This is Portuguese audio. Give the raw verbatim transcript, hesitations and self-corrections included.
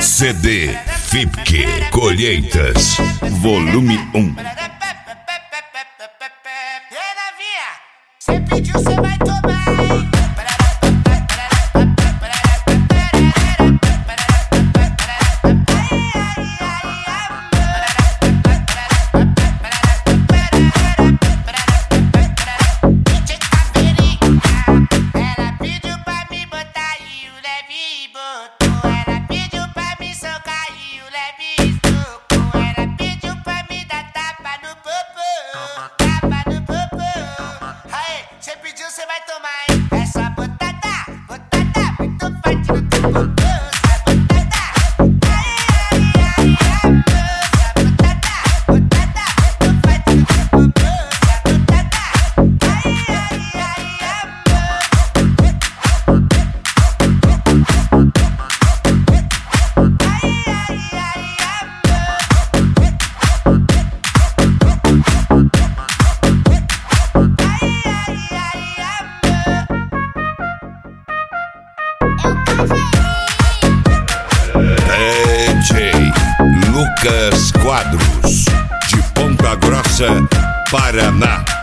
C D F I P K Colheitas, volume um. Cê pediu, cê vai tomar, hein? Ela pediu pra me botar e o leve botou. Ela pediu pra me socar e o leve socou. Ela pediu pra me dar tapa no popô, tapa no popô. Aê, cê pediu, cê vai tomar, hein? Essa botada, botada, muito forte no teu popô. Essa botada, ai, ai, ai, amor. Essa botada, botada, muito forte no teu popô. Essa botada, ai, ai, ai, D J Lucas Quadros, de Ponta Grossa, Paraná.